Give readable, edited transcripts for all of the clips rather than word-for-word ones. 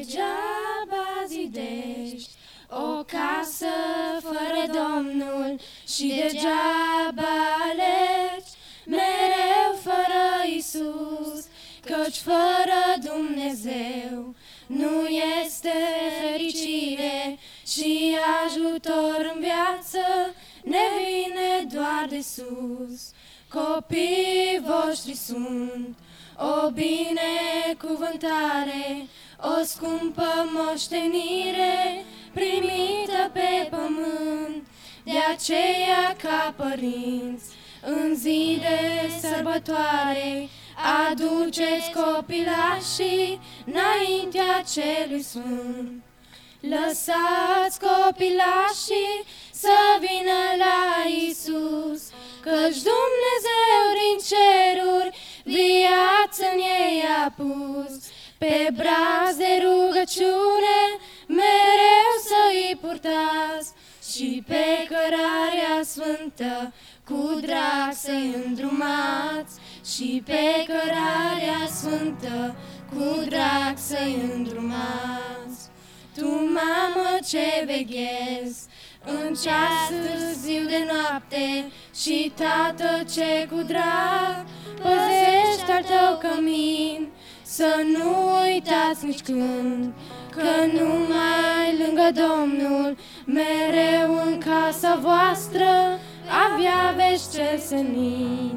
Degeaba zidești o casă fără Domnul și degeaba alegi mereu fără Iisus, căci fără Dumnezeu nu este fericire și ajutor în viață ne vine doar de sus. Copiii voștri sunt o binecuvântare, o scumpă moștenire primită pe pământ. De aceea, ca părinți, în zi de sărbătoare, aduceți copilașii înaintea celui sfânt. Lăsați copilașii să vină la Iisus, căci Dumnezeu din ceruri viață în ei a pus. Pe braț de rugăciune mereu să-i purtați și pe cărarea sfântă cu drag să-i îndrumați. Și pe cărarea sfântă cu drag să-i îndrumați. Tu, mamă, ce veghezi în ceas târziu de noapte și tată ce cu drag păzești al tău cămin, să nu uitați nici când că numai lângă Domnul mereu în casa voastră avea vești cel senin.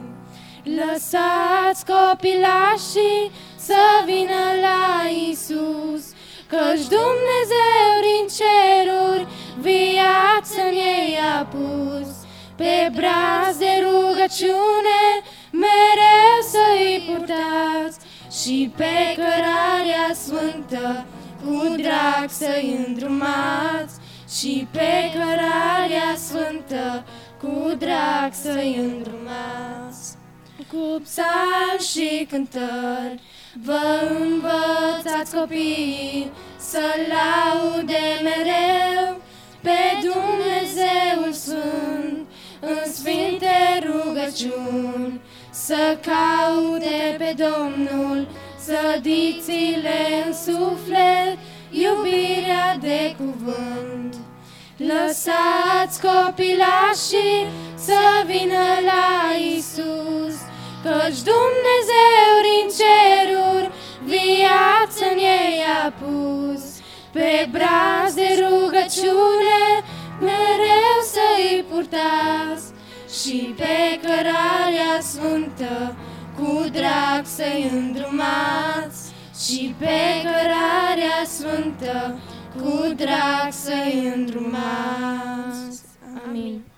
Lăsați copilașii să vină la Iisus, căci Dumnezeu din ceruri viață în ei a pus. Pe braț de rugăciune mereu să-i purtați și pe cărarea sfântă cu drag să-i îndrumați. Și pe cărarea sfântă cu drag să-i îndrumați. Cu psalmi și cântări vă învățați copiii să laude mereu pe Dumnezeul Sfânt în sfinte rugăciuni, să caute pe Domnul sădițile în suflet, iubirea de cuvânt. Lăsați copilașii să vină la Iisus, căci Dumnezeu din ceruri viață în ei a pus. Pe braț de rugăciune mereu să-i purtați și pe cărarea sfântă cu drag să-i îndrumați. Și pe cărarea sfântă cu drag să-i îndrumați. Amin.